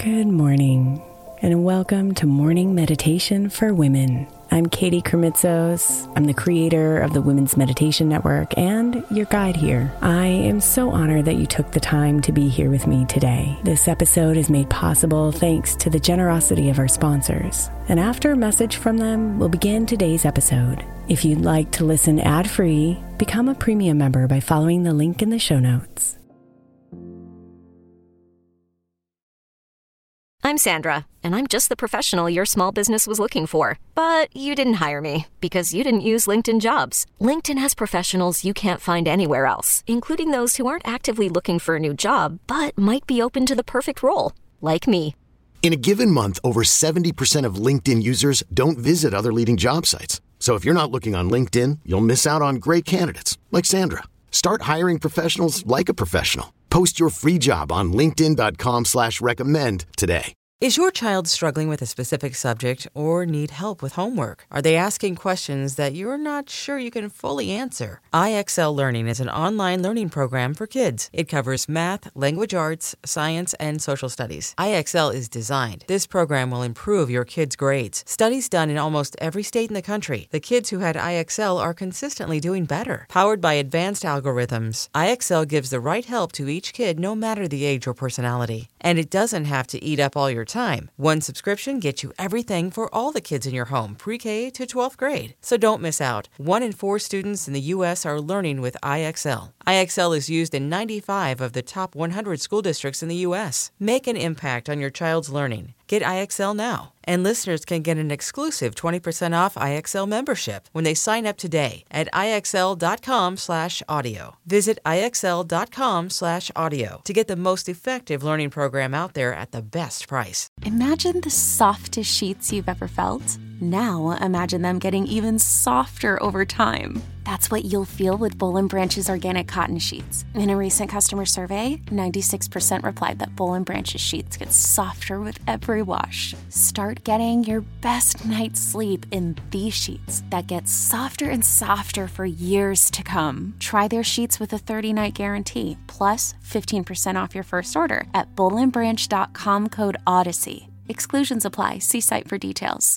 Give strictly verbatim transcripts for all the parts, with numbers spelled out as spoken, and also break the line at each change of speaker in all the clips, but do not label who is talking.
Good morning, and welcome to Morning Meditation for Women. I'm Katie Kermitzos. I'm the creator of the Women's Meditation Network and your guide here. I am so honored that you took the time to be here with me today. This episode is made possible thanks to the generosity of our sponsors. And after a message from them, we'll begin today's episode. If you'd like to listen ad-free, become a premium member by following the link in the show notes.
I'm Sandra, and I'm just the professional your small business was looking for. But you didn't hire me because you didn't use LinkedIn Jobs. LinkedIn has professionals you can't find anywhere else, including those who aren't actively looking for a new job, but might be open to the perfect role, like me.
In a given month, over seventy percent of LinkedIn users don't visit other leading job sites. So if you're not looking on LinkedIn, you'll miss out on great candidates, like Sandra. Start hiring professionals like a professional. Post your free job on linkedin.com slash recommend today.
Is your child struggling with a specific subject or need help with homework? Are they asking questions that you're not sure you can fully answer? I X L Learning is an online learning program for kids. It covers math, language arts, science, and social studies. I X L is designed. This program will improve your kids' grades. Studies done in almost every state in the country. The kids who had I X L are consistently doing better. Powered by advanced algorithms, I X L gives the right help to each kid no matter the age or personality. And it doesn't have to eat up all your time. One subscription gets you everything for all the kids in your home, pre-K to twelfth grade. So don't miss out. One in four students in the U S are learning with I X L. I X L is used in ninety-five of the top one hundred school districts in the U S. Make an impact on your child's learning. Get I X L now. And listeners can get an exclusive twenty percent off I X L membership when they sign up today at IXL.com slash audio. Visit IXL.com slash audio to get the most effective learning program out there at the best price.
Imagine the softest sheets you've ever felt. Now imagine them getting even softer over time. That's what you'll feel with Boll and Branch's organic cotton sheets. In a recent customer survey, ninety-six percent replied that Boll and Branch's sheets get softer with every wash. Start getting your best night's sleep in these sheets that get softer and softer for years to come. Try their sheets with a thirty-night guarantee, plus fifteen percent off your first order at boll and branch dot com code Odyssey. Exclusions apply. See site for details.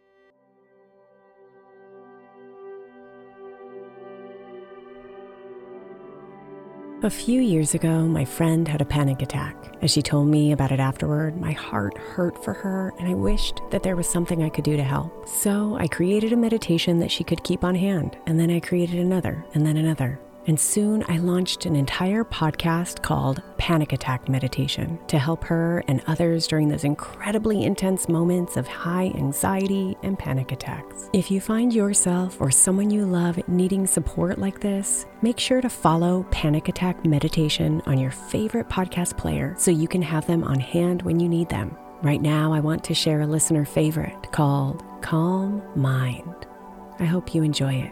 A few years ago, my friend had a panic attack. As she told me about it afterward, my heart hurt for her, and I wished that there was something I could do to help. So I created a meditation that she could keep on hand, and then I created another, and then another. And soon I launched an entire podcast called Panic Attack Meditation to help her and others during those incredibly intense moments of high anxiety and panic attacks. If you find yourself or someone you love needing support like this, make sure to follow Panic Attack Meditation on your favorite podcast player so you can have them on hand when you need them. Right now, I want to share a listener favorite called Calm Mind. I hope you enjoy it.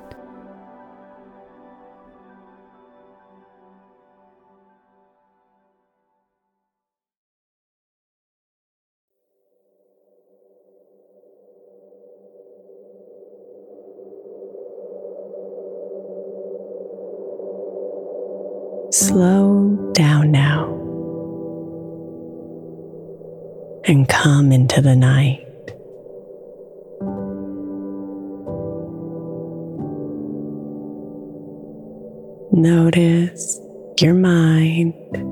Slow down now and come into the night. Notice your mind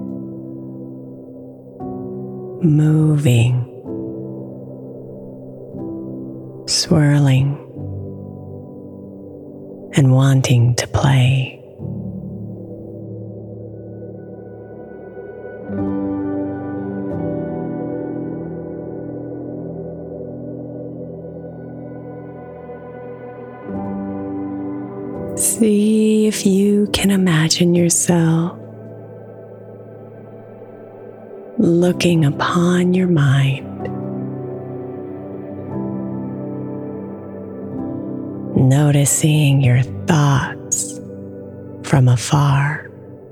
moving, swirling, and wanting to play. See if you can imagine yourself looking upon your mind, noticing your thoughts from afar.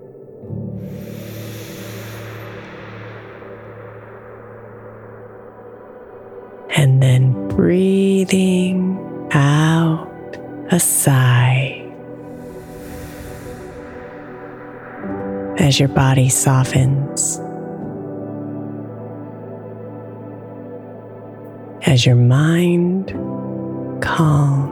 And then breathing out a sigh as your body softens as your mind calms.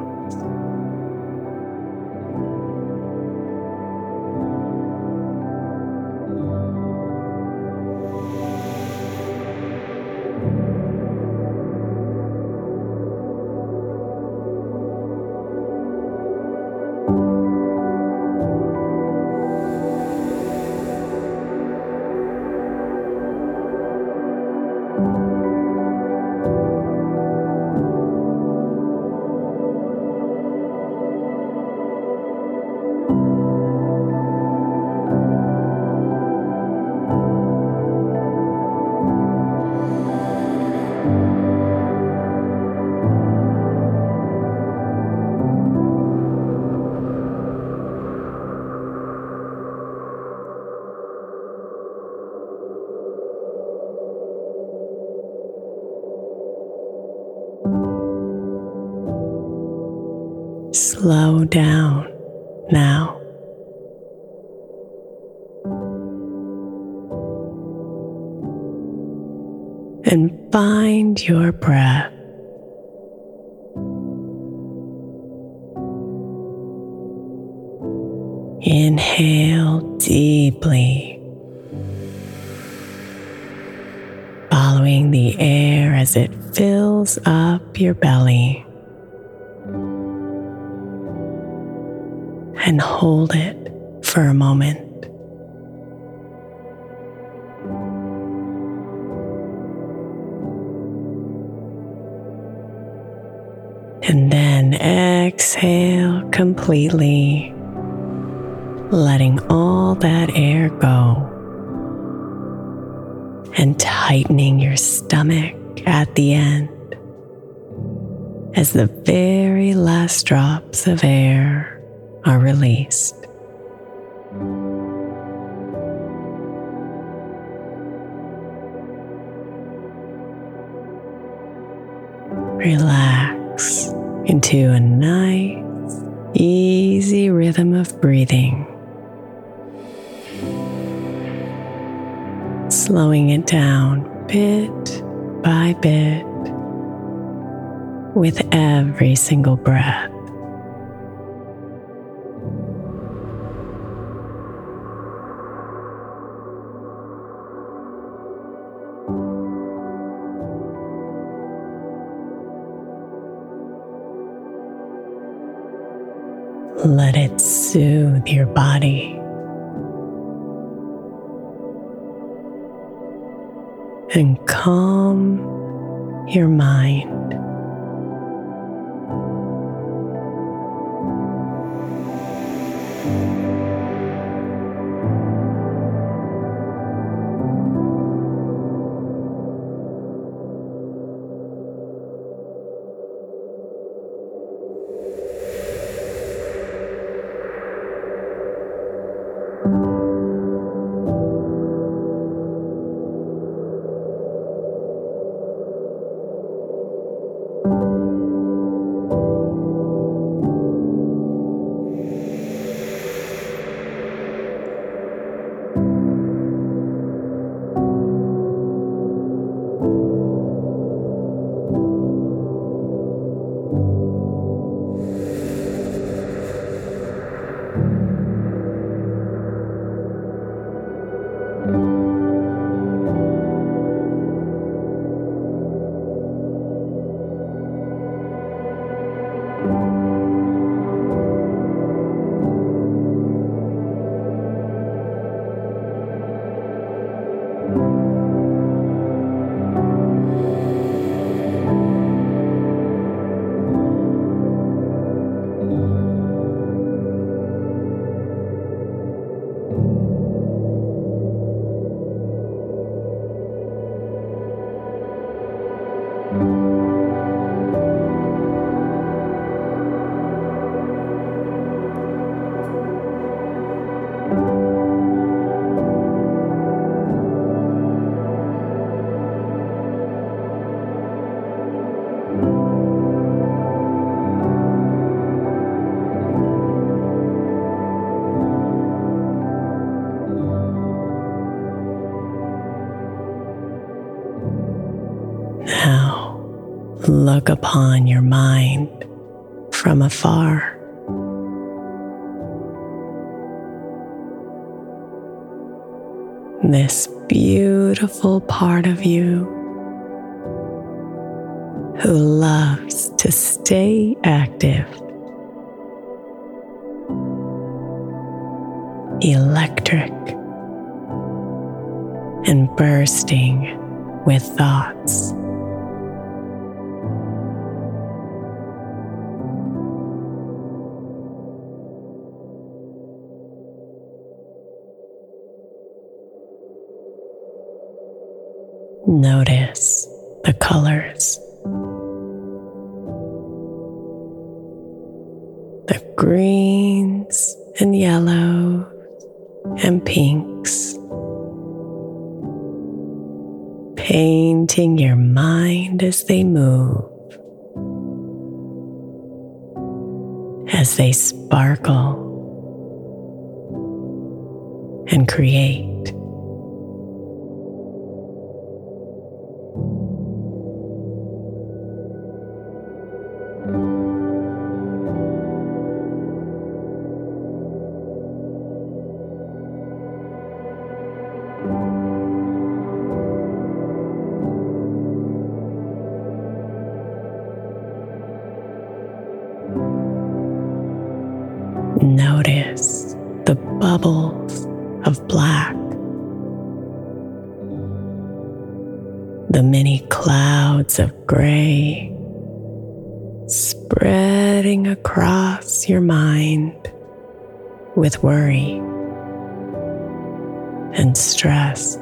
Slow down now. And find your breath. Inhale deeply, following the air as it fills up your belly. And hold it for a moment. And then exhale completely, letting all that air go and tightening your stomach at the end as the very last drops of air are released. Relax into a nice, easy rhythm of breathing, slowing it down bit by bit with every single breath. Let it soothe your body and calm your mind. look upon your mind from afar. This beautiful part of you who loves to stay active, electric, and bursting with thoughts. Notice the colors. The greens and yellows and pinks, painting your mind as they move, as they sparkle and create. Notice the bubbles of black, the many clouds of gray spreading across your mind with worry and stress.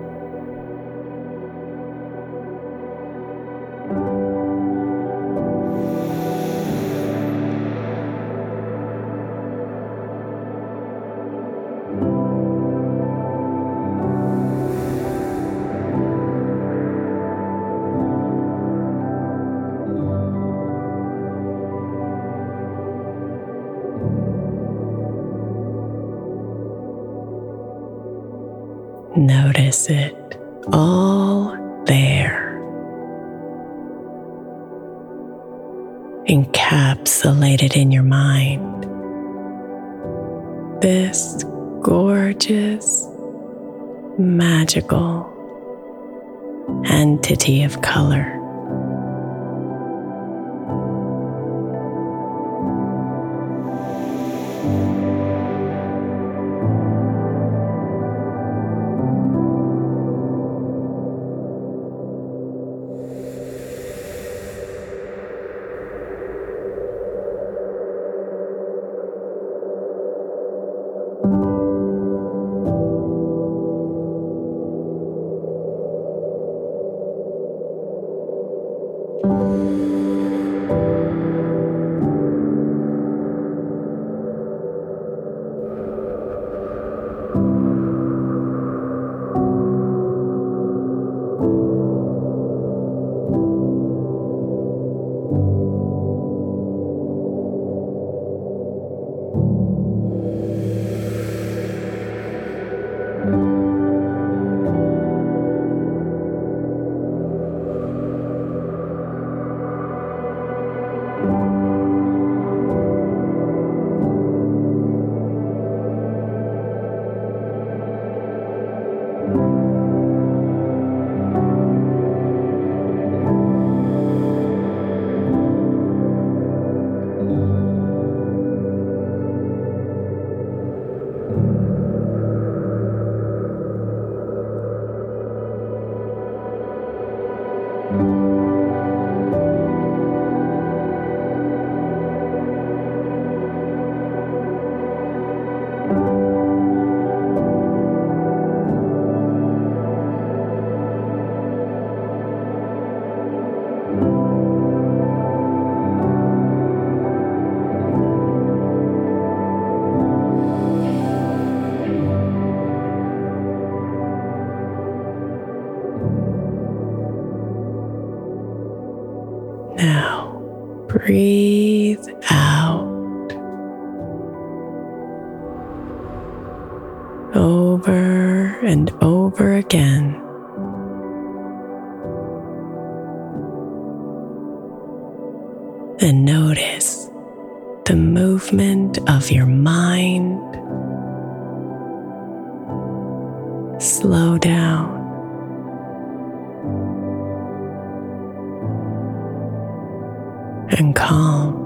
Notice it all there, encapsulated in your mind. This gorgeous, magical entity of color. Now breathe out over and over again. And notice the movement of your mind. Slow down. And calm.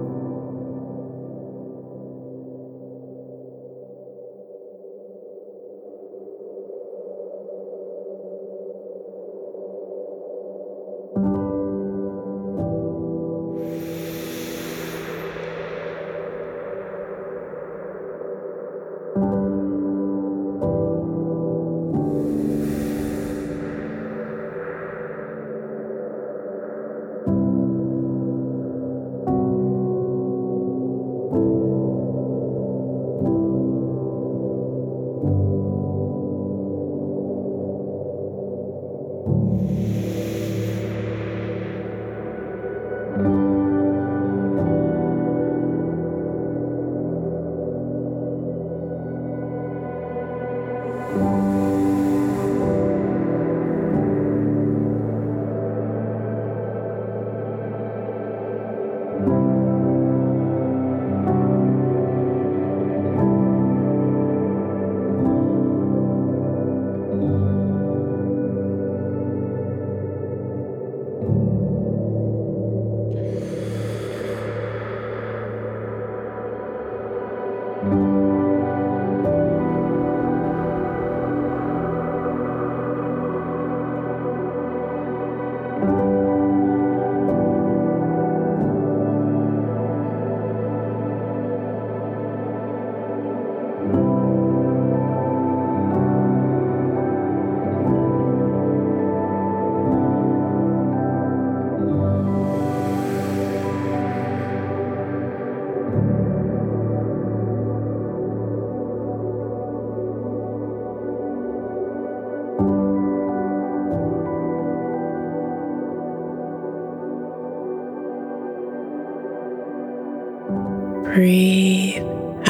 Breathe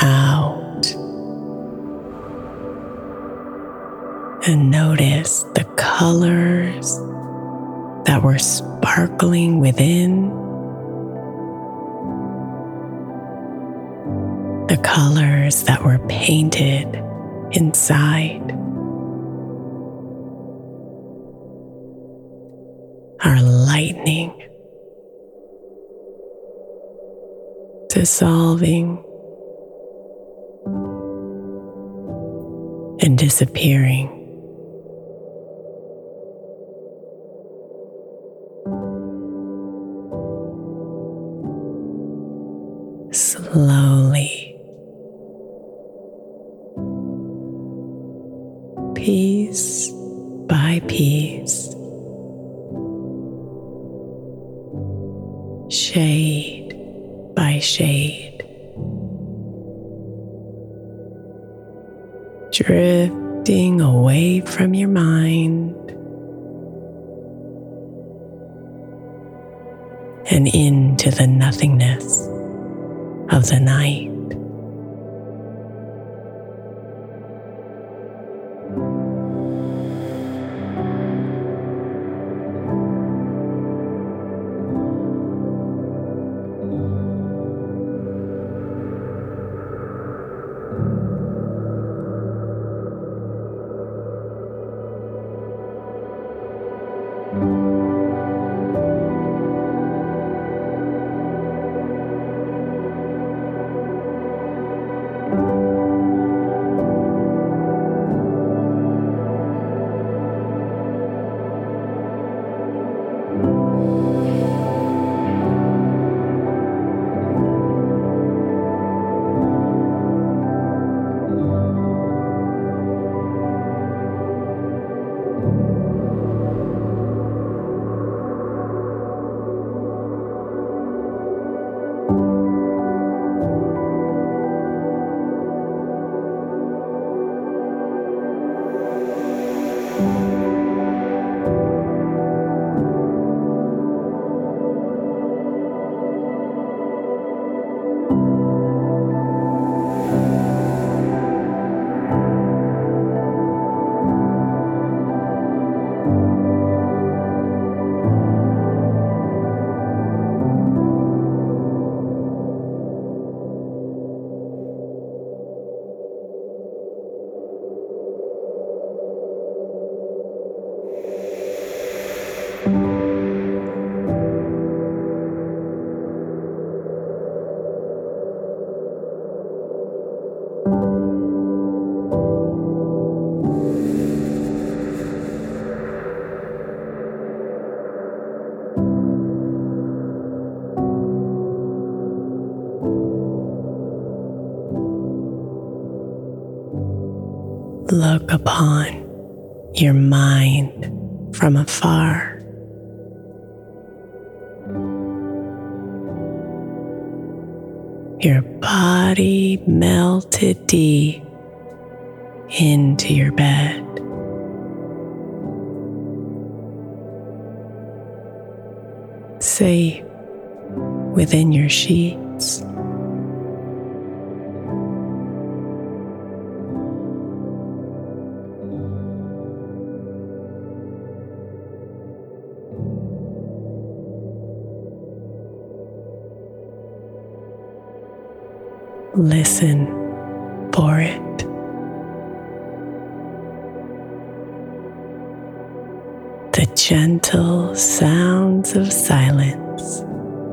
out and notice the colors that were sparkling within, the colors that were painted inside are lightening, dissolving, and disappearing. Slowly, piece by piece, shade by shade, drifting away from your mind and into the nothingness of the night. Look upon your mind from afar. Your body melted deep into your bed. Safe within your sheets. Listen for it. The gentle sounds of silence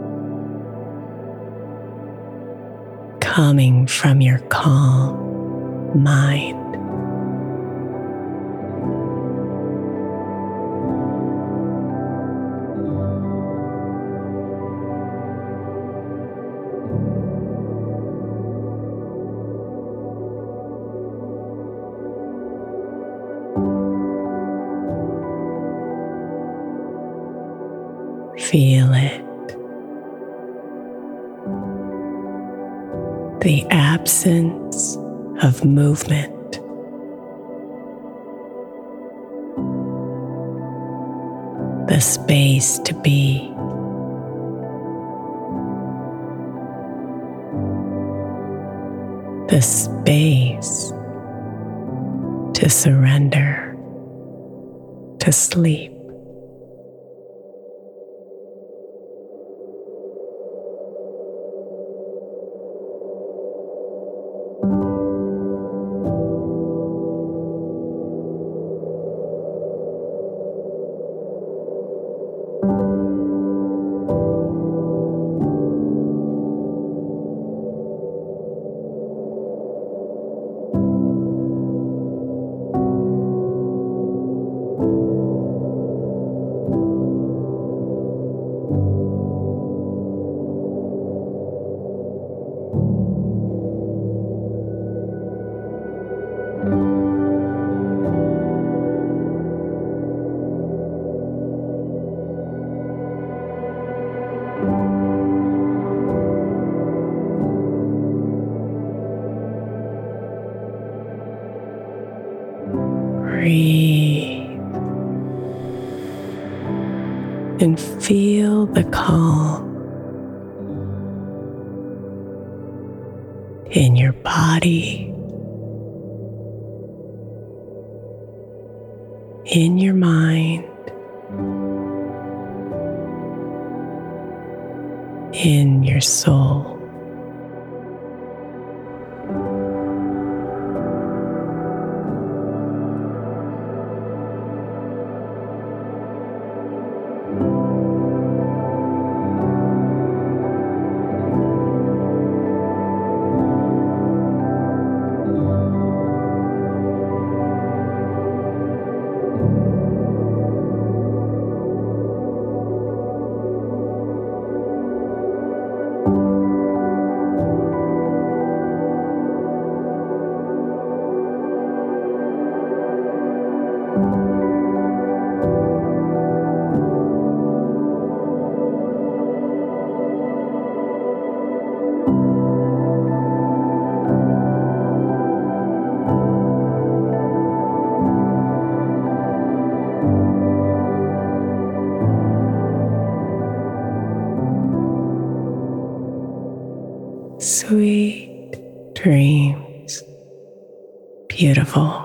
coming from your calm mind. Feel it. The absence of movement. The space to be. The space to surrender, to sleep. Breathe and feel the calm in your body, in your mind, in your soul. Sweet dreams, beautiful.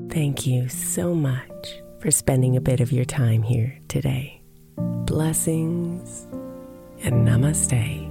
Thank you so much for spending a bit of your time here today. Blessings and namaste.